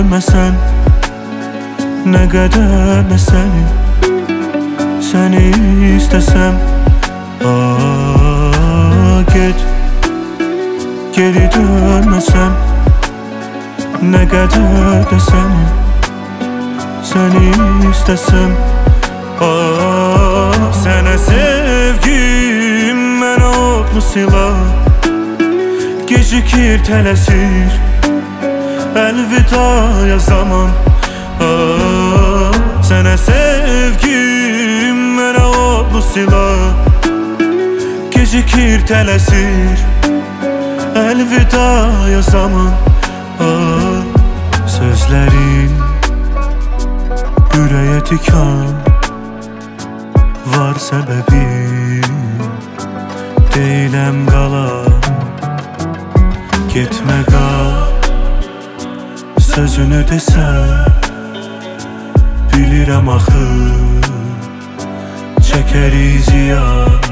dönmesen, ne kadar ne seni istesem. Git, geri dönmesen, ne kadar da seni istesem. Sənə sevgim mənə odlu silah, gecikir tələsir əlvidaya zaman. Sənə sevgim mənə odlu silah, gecikir tələsir əlvidaya zaman. Sözlərin ürəyə tikan, var səbəbim, deyiləm qalan. Getmə qal, sözünü desən, bilirəm axı çəkərik ziyan.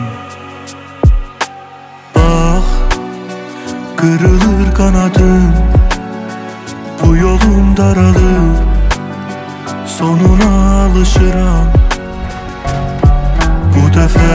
Bax, qırılır qanadım, bu yolum daralır, sonuna alışıram. Bu dəfə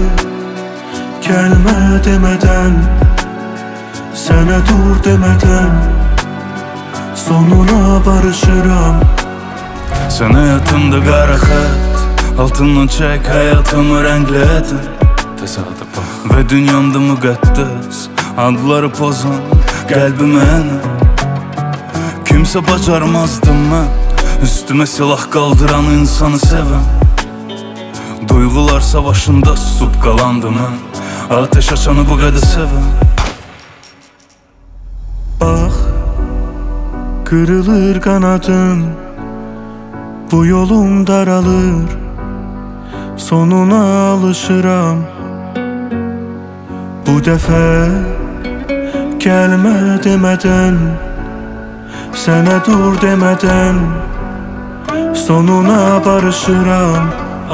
gəlmə demədən, sənə dur demədən, sonuna barışıram. Sən həyatımda qara xət, altından çək həyatımı rənglədim. Təsadüf bax və dünyamda müqəddəs adları pozan qəlbi mənə. Kimsə bacarmazdım mən üstümə silah qaldıran insanı sevəm. Duyğular savaşında susub qalandı mən, ateş açanı bu qədər sevəm. Bax, qırılır qanadım, bu yolum daralır, sonuna alışıram. Bu dəfə gəlmə demədən, sənə dur demədən, sonuna barışıram.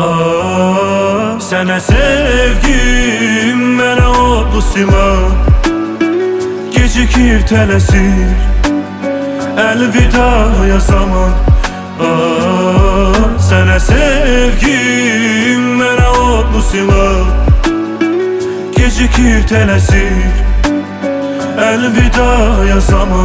Sənə sevgim mənə odlu silah, gecikir tələsir əlvidaya zaman. Sənə sevgim mənə odlu silah, gecikir tələsir əlvidaya zaman.